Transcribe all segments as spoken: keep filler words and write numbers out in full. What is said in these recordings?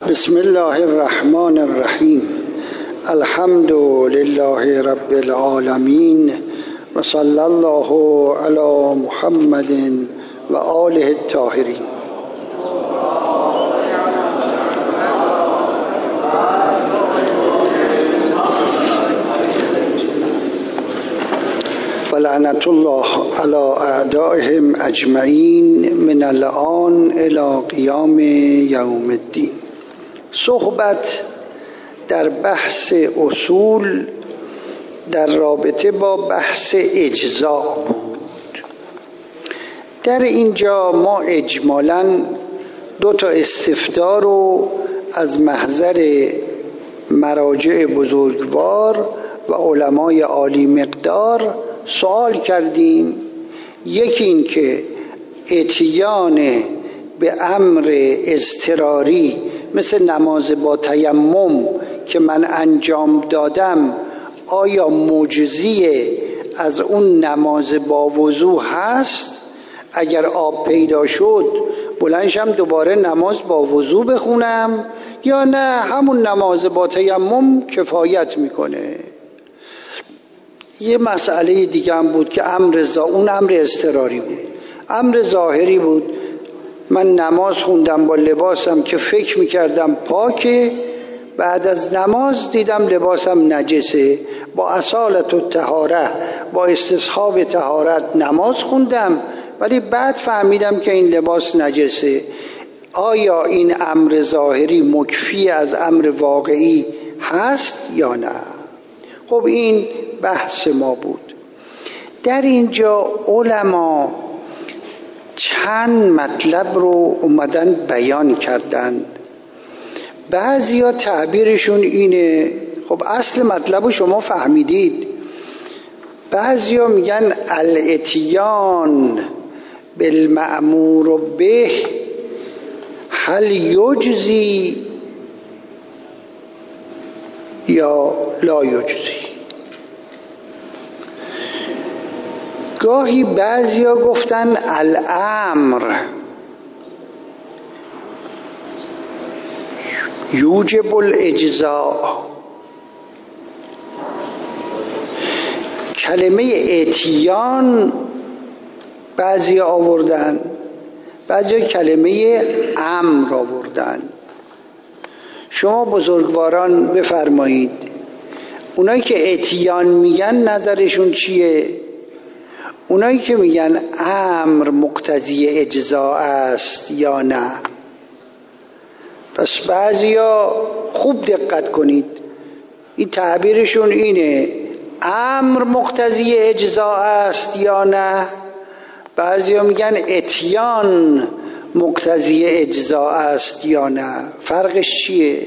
بسم الله الرحمن الرحیم. الحمد لله رب العالمین و صلی الله علی محمد و آله الطاهرین. ولعنت الله علی اعدائهم اجمعین من الآن الی قیام یوم الدین. صحبت در بحث اصول در رابطه با بحث اجزا بود. در اینجا ما اجمالاً دو تا استفتاء رو از محضر مراجع بزرگوار و علمای عالی مقدار سوال کردیم. یکی این که اتیان به امر اضطراری مثل نماز با تیمم که من انجام دادم آیا مجزی از اون نماز با وضو هست؟ اگر آب پیدا شد بلندشم دوباره نماز با وضو بخونم یا نه همون نماز با تیمم کفایت میکنه؟ یه مسئله دیگه هم بود که امر زا... اون امر اضطراری بود. امر ظاهری بود، من نماز خوندم با لباسم که فکر میکردم پاکه، بعد از نماز دیدم لباسم نجسه، با اصالت و طهاره با استصحاب طهارت نماز خوندم ولی بعد فهمیدم که این لباس نجسه. آیا این امر ظاهری مکفی از امر واقعی هست یا نه؟ خب این بحث ما بود. در اینجا علما چند مطلب رو اومدن بیان کردن. بعضیا تعبیرشون اینه، خب اصل مطلب رو شما فهمیدید. بعضیا میگن الاتیان بالمأمور به هل یجزی یا لا یجزی. گاهی بعضیا گفتن الامر یوجب الاجزاء. کلمه اتیان بعضیا آوردن، بعضیا کلمه امر آوردن. شما بزرگواران بفرمایید اونایی که اتیان میگن نظرشون چیه؟ اونایی که میگن امر مقتضی اجزا است یا نه؟ پس بعضیا خوب دقت کنید، این تعبیرشون اینه امر مقتضی اجزا است یا نه. بعضیا میگن اتیان مقتضی اجزا است یا نه. فرقش چیه؟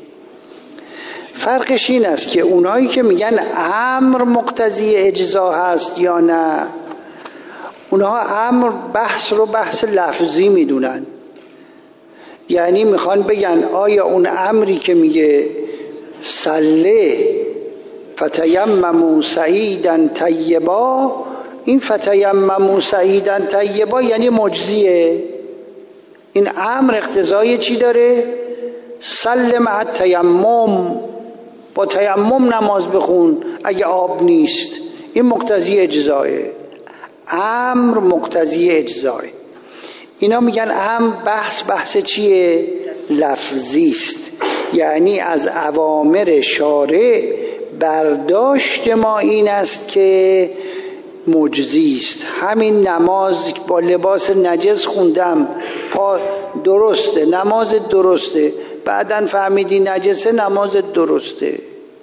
فرقش این است که اونایی که میگن امر مقتضی اجزا هست یا نه، اونها امر بحث رو بحث لفظی میدونن. یعنی میخوان بگن آیا اون امری که میگه صله فتیمموا سعیدا طیبا، این فتیمموا سعیدا طیبا یعنی مجزیه؟ این امر اقتضای چی داره؟ صله مع التیمم، با تیمم نماز بخون اگه آب نیست. این مقتضی اجزاه. امر مقتضی اجزاه. اینا میگن امر بحث بحث چیه؟ لفظی است. یعنی از اوامر شارع برداشت ما این است که مجزی است. همین نماز با لباس نجس خوندم، پا درسته، نماز درسته، بعدن فهمیدی نجسه، نماز درسته.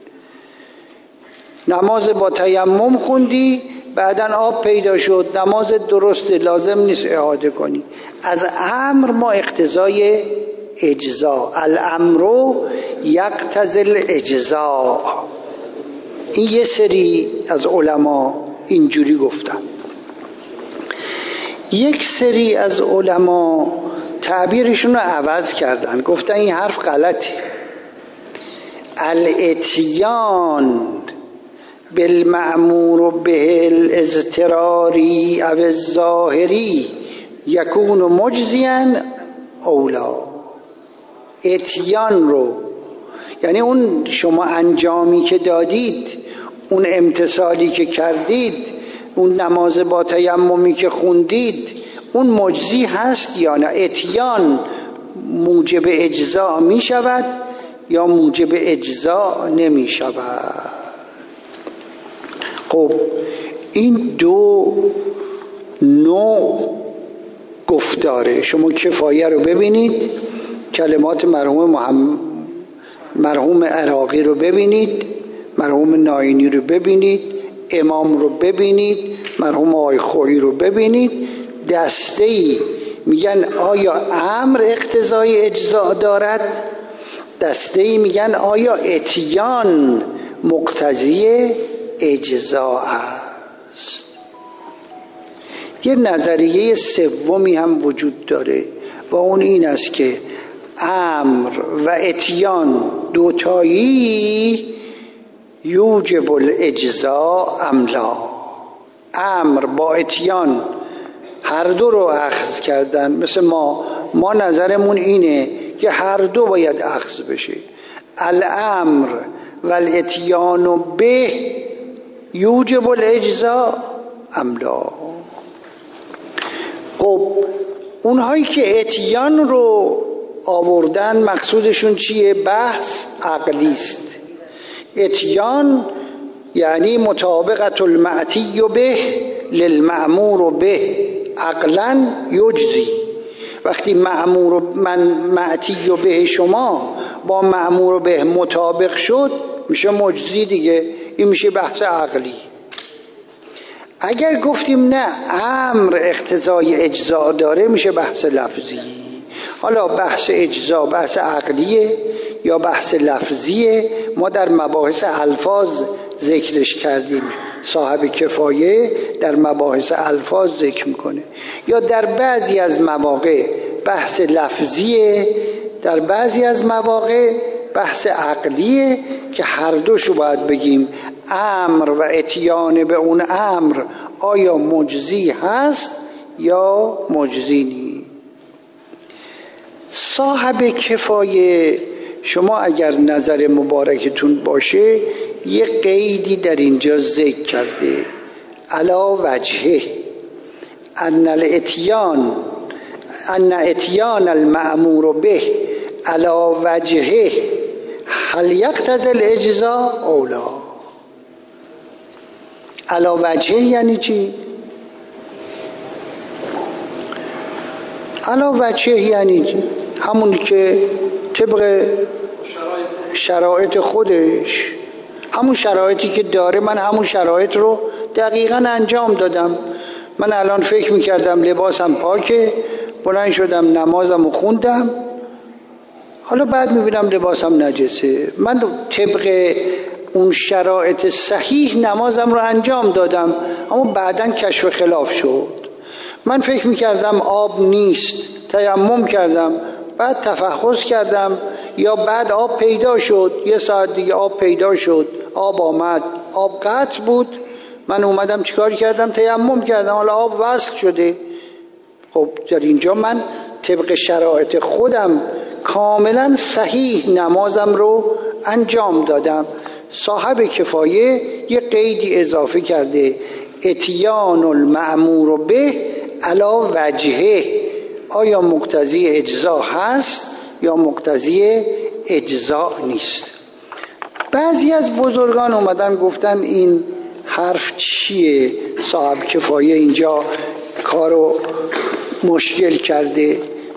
نماز با تیمم خوندی، بعدن آب پیدا شد، نماز درسته، لازم نیست اعاده کنی. از امر ما اقتضای اجزا، الامر یقتضی الاجزا. این یه سری از علما اینجوری گفتن. یک سری از علما تعبیرشون رو عوض کردن، گفتن این حرف غلطه. الاتیان بالمأمور به الاضطراری او الظاهری یکون مجزیاً اولا. اتیان رو، یعنی اون شما انجامی که دادید، اون امتثالی که کردید، اون نماز با تیممی که خوندید، اون مجزی هست یا نه؟ اتیان موجب اجزا می شود یا موجب اجزا نمی شود؟ خب این دو نوع گفتاره. شما کفایه رو ببینید، کلمات مرحوم محمد مرحوم عراقی رو ببینید، مرحوم ناینی رو ببینید، امام رو ببینید، مرحوم آقای خویی رو ببینید. دسته‌ای میگن آیا امر اقتضای اجزا دارد، دسته‌ای میگن آیا اتیان مقتضی اجزا است. یه نظریه سومی هم وجود داره و اون این است که امر و اتیان دوتایی یوجب الاجزا ام لا. امر با اتیان هر دو رو اخذ کردن، مثل ما ما نظرمون اینه که هر دو باید اخذ بشه. الامر و الاتیان به یوجب الاجزا ام لا. خب اونهایی که اتیان رو آوردن مقصودشون چیه؟ بحث عقلی است. اتیان یعنی مطابقت المعتی به للمأمور به عقلا یجزی. وقتی مأمور من معتی به شما با مأمور به مطابق شد میشه مجزی دیگه، این میشه بحث عقلی. اگر گفتیم نه امر اقتضای اجزا داره میشه بحث لفظی. حالا بحث اجزا بحث عقلیه یا بحث لفظیه، ما در مباحث الفاظ ذکرش کردیم. صاحب کفایه در مباحث الفاظ ذکر میکنه. یا در بعضی از مواقع بحث لفظیه، در بعضی از مواقع بحث عقلیه که هر دوشو باید بگیم. امر و اتیان به اون امر آیا مجزی هست یا مجزی نیست؟ صاحب کفایه شما اگر نظر مبارکتون باشه یه قیدی در اینجا ذکر کرده، علا وجهه ان الاتیان ان اتیان المأمور به علا وجهه هل یقتضی الاجزا او لا. علا وجهه یعنی چی؟ علا وجهه یعنی چی؟ همون که طبق شرایط خودش، همون شرایطی که داره من همون شرایط رو دقیقاً انجام دادم. من الان فکر میکردم لباسم پاکه، بلند شدم نمازم رو خوندم، حالا بعد میبینم لباسم نجسه. من طبق اون شرایط صحیح نمازم رو انجام دادم، اما بعداً کشف خلاف شد. من فکر میکردم آب نیست، تیمم کردم، بعد تفحص کردم، یا بعد آب پیدا شد، یه ساعت دیگه آب پیدا شد، آب آمد، آب قطع بود، من اومدم چیکار کردم؟ تیمم کردم، حالا آب وصل شده. خب در اینجا من طبق شرایط خودم کاملا صحیح نمازم رو انجام دادم. صاحب کفایه یه قیدی اضافه کرده، اتیان المأمور به علا وجهه، آیا مقتضی اجزا هست یا مقتضی اجزا نیست. بعضی از بزرگان اومدن گفتن این حرف چیه؟ صاحب کفایه اینجا کارو مشکل کرده.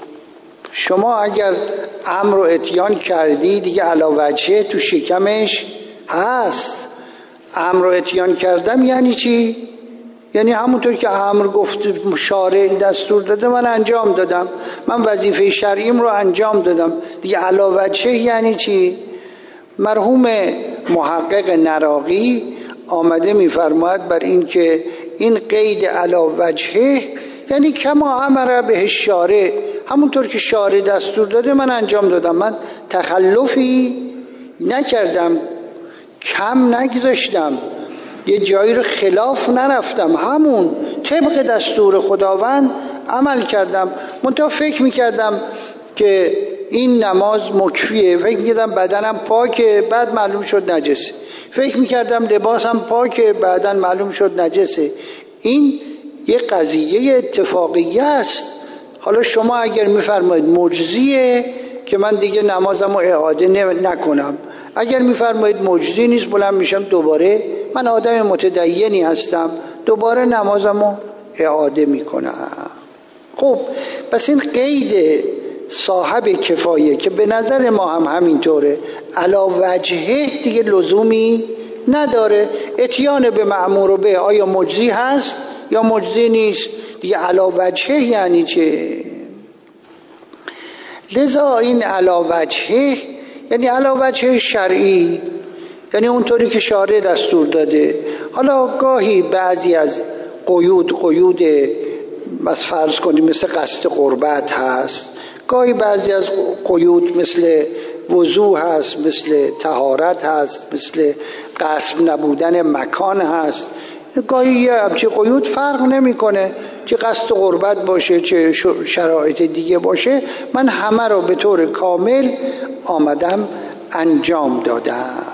شما اگر امر و اتیان کردی دیگه علا وجهه تو شکمش هست. امر و اتیان کردم یعنی چی؟ یعنی همونطور که امر گفت شارع دستور داده من انجام دادم، من وظیفه شرعیم رو انجام دادم دیگه. علا وجهه یعنی چی؟ مرحوم محقق نراقی آمده میفرماید بر این که این قید علا وجهه یعنی کما امر به شارع، همونطور که شارع دستور داده من انجام دادم، من تخلفی نکردم، کم نگذاشتم، یه جایی رو خلاف نرفتم، همون طبق دستور خداوند عمل کردم. منتها فکر میکردم که این نماز مکفیه، فکر میکردم بدنم پاکه، بعد معلوم شد نجسه. فکر میکردم لباسم پاکه، بعدا معلوم شد نجسه. این یه قضیه اتفاقیه است. حالا شما اگر میفرمایید مجزیه که من دیگه نمازمو اعاده نکنم، اگر میفرمایید مجزی نیست بلند میشم دوباره، من آدم متدینی هستم، دوباره نمازمو اعاده میکنم. خب پس این قید صاحب کفایه که به نظر ما هم همینطوره، علا وجهه دیگه لزومی نداره. اتیان به مأمور و به آیا مجزی هست یا مجزی نیست دیگه، علا وجهه یعنی چه؟ لذا این علا وجهه یعنی علا وجهه شرعی، یعنی اونطوری که شارع دستور داده. حالا گاهی بعضی از قیود قیود بس فرض کنیم مثل قصد قربت هست، گاهی بعضی از قیود مثل وضو هست، مثل طهارت هست، مثل غصب نبودن مکان هست. گاهی یه همچه قیود فرق نمیکنه، چه قصد قربت باشه چه شرایط دیگه باشه، من همه رو به طور کامل آمدم انجام دادم.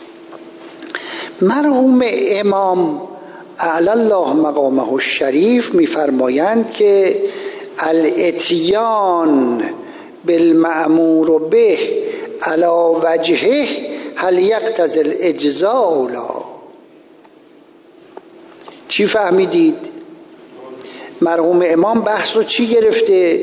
مرحوم امام اعلی الله مقامه الشریف میفرمایند که الاتیان بالمأمور به علی وجهه هل یقتضی الاجزاء لا. چی فهمیدید؟ مرحوم امام بحث رو چی گرفته؟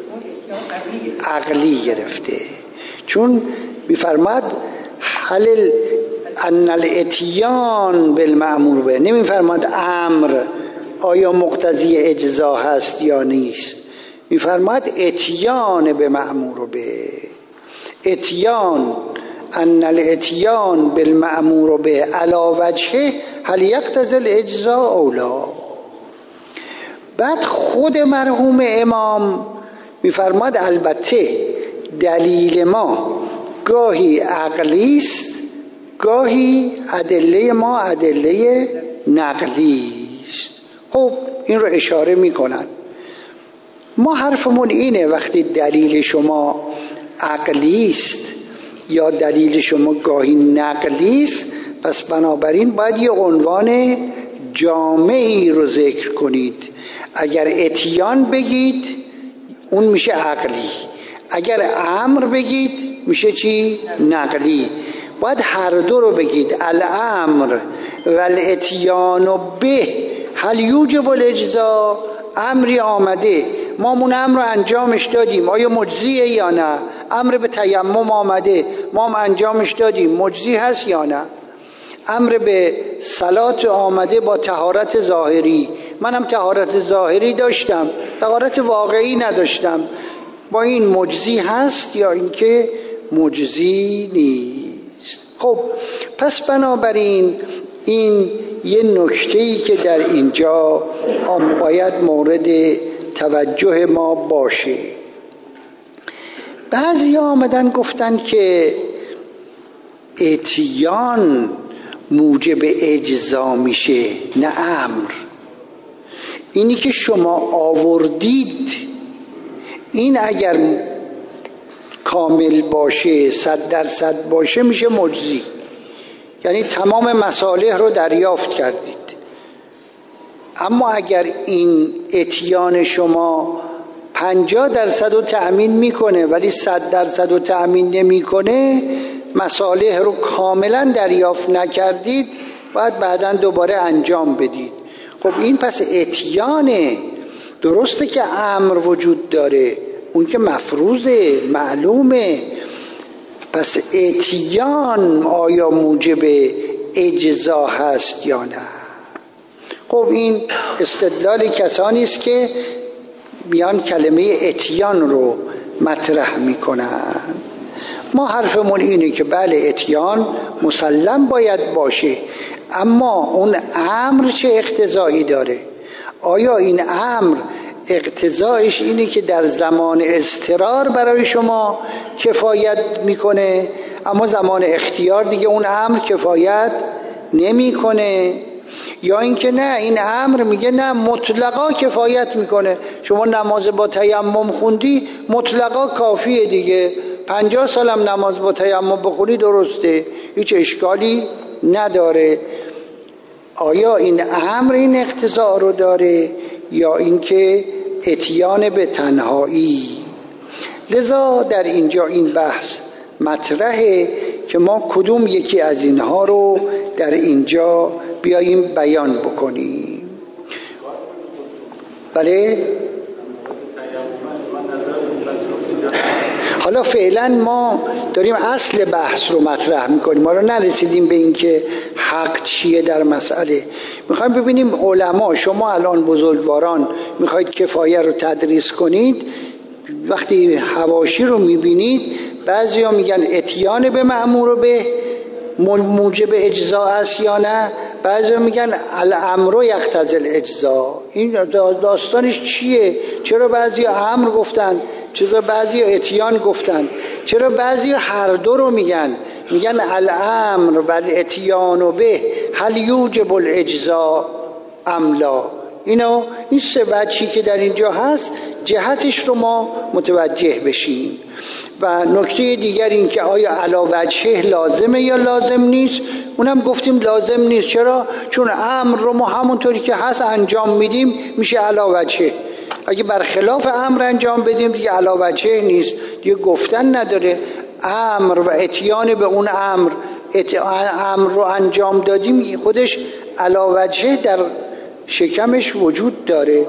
عقلی گرفته. چون میفرماد حل ان الاتیان بالمأمور به، نمیفرماد امر آیا مقتضی اجزا هست یا نیست، میفرماد اتیان به مأمور به. اتیان ان الاتیان بالمأمور به علی وجهه هل یقتضی الاجزاء او لا. بعد خود مرحوم امام میفرماد البته دلیل ما گاهی عقلی است، گاهی ادله ما ادله نقلی است. خب این رو اشاره میکنن. ما حرفمون اینه وقتی دلیل شما عقلی است یا دلیل شما گاهی نقلی است، پس بنابراین باید یه عنوان جامعی رو ذکر کنید. اگر اتیان بگید اون میشه عقلی، اگر امر بگید میشه چی؟ نقلی. باید هر دو رو بگید. الامر و الاتیان به هل یوجب الاجزاء. امری آمده ما اون امر رو انجامش دادیم، آیا مجزیه یا نه؟ امر به تیمم آمده ما هم انجامش دادیم، مجزی هست یا نه؟ امر به صلات آمده با طهارت ظاهری، منم طهارت ظاهری داشتم، طهارت واقعی نداشتم، با این مجزی هست یا اینکه مجزی نیست؟ خب پس بنابراین این یه نکته‌ای که در اینجا باید مورد توجه ما باشه. بعضی آمدن گفتن که اتیان موجب اجزا میشه نه امر. اینی که شما آوردید این اگر کامل باشه صد درصد باشه میشه مجزی، یعنی تمام مصالح رو دریافت کردید. اما اگر این اتیان شما پنجاه درصد رو تأمین میکنه ولی صد درصد رو تأمین نمیکنه، مصالح رو کاملا دریافت نکردید، باید بعداً دوباره انجام بدید. خب این پس اتیانه. درسته که امر وجود داره، اون که مفروضه معلومه، پس اتیان آیا موجب اجزا هست یا نه؟ خب این استدلال کسانی است که میان کلمه اتیان رو مطرح میکنن. ما حرفمون اینه که بله اتیان مسلم باید باشه، اما اون امر چه اقتضایی داره؟ آیا این امر اقتضایش اینه که در زمان اضطرار برای شما کفایت میکنه، اما زمان اختیار دیگه اون امر کفایت نمیکنه؟ یا اینکه نه این امر میگه نه مطلقا کفایت میکنه، شما نماز با تیمم خوندی مطلقا کافیه دیگه، پنجاه سالم نماز با تیمم بخونی درسته، هیچ اشکالی نداره. آیا این امر این اقتضا رو داره یا اینکه اتیان به تنهایی؟ لذا در اینجا این بحث مطرحه که ما کدوم یکی از اینها رو در اینجا بیاییم بیان بکنیم. بله حالا فعلا ما داریم اصل بحث رو مطرح میکنیم، ما رو نرسیدیم به این که حق چیه در مسئله. میخوایم ببینیم علما، شما الان بزرگواران میخواید کفایه رو تدریس کنید، وقتی حواشی رو میبینید بعضی ها میگن اتیان به مأمور به موجب اجزا است یا نه، بعضی ها میگن الامر یقتضی الاجزا. این داستانش چیه؟ چرا بعضی ها امر گفتن، چرا بعضی ها اتیان گفتن، چرا بعضی ها هر دو رو میگن؟ میگن الامر و الاتیان به هل یوجب الاجزا ام لا. اینو این سه وجهی که در اینجا هست جهتش رو ما متوجه بشیم. و نکته دیگر این که آیا علا وجهه لازمه یا لازم نیست؟ اونم گفتیم لازم نیست. چرا؟ چون امر رو ما همونطوری که هست انجام میدیم میشه علا وجهه. اگه برخلاف امر انجام بدیم دیگه علا وجهه نیست، دیگه گفتن نداره. امر و اتیان به اون امر امر رو انجام دادیم خودش علا وجهه در شکمش وجود داره.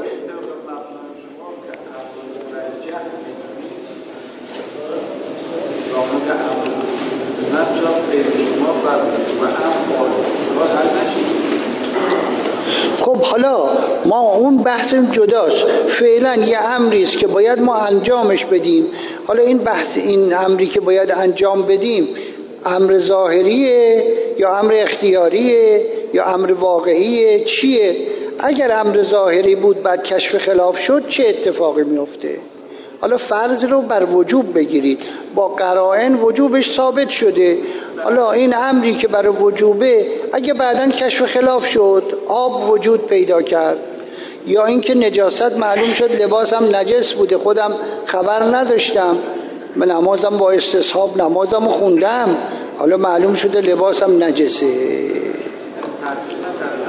خب حالا ما اون بحث جداست، فعلا یه امری است که باید ما انجامش بدیم. حالا این بحث این امری که باید انجام بدیم امر ظاهریه یا امر اختیاریه یا امر واقعیه، چیه؟ اگر امر ظاهری بود بعد کشف خلاف شد چه اتفاقی میفته؟ حالا فرض رو بر وجوب بگیرید، با قرائن وجوبش ثابت شده. حالا این امری که برای وجوبه اگه بعداً کشف خلاف شد، آب وجود پیدا کرد یا اینکه نجاست معلوم شد لباسم نجس بوده خودم خبر نداشتم، من نمازم با استصحاب نمازم خوندم، حالا معلوم شده لباسم نجسه.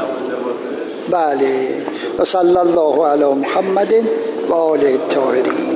بله. و صلی الله علی محمد و آله الطاهرین.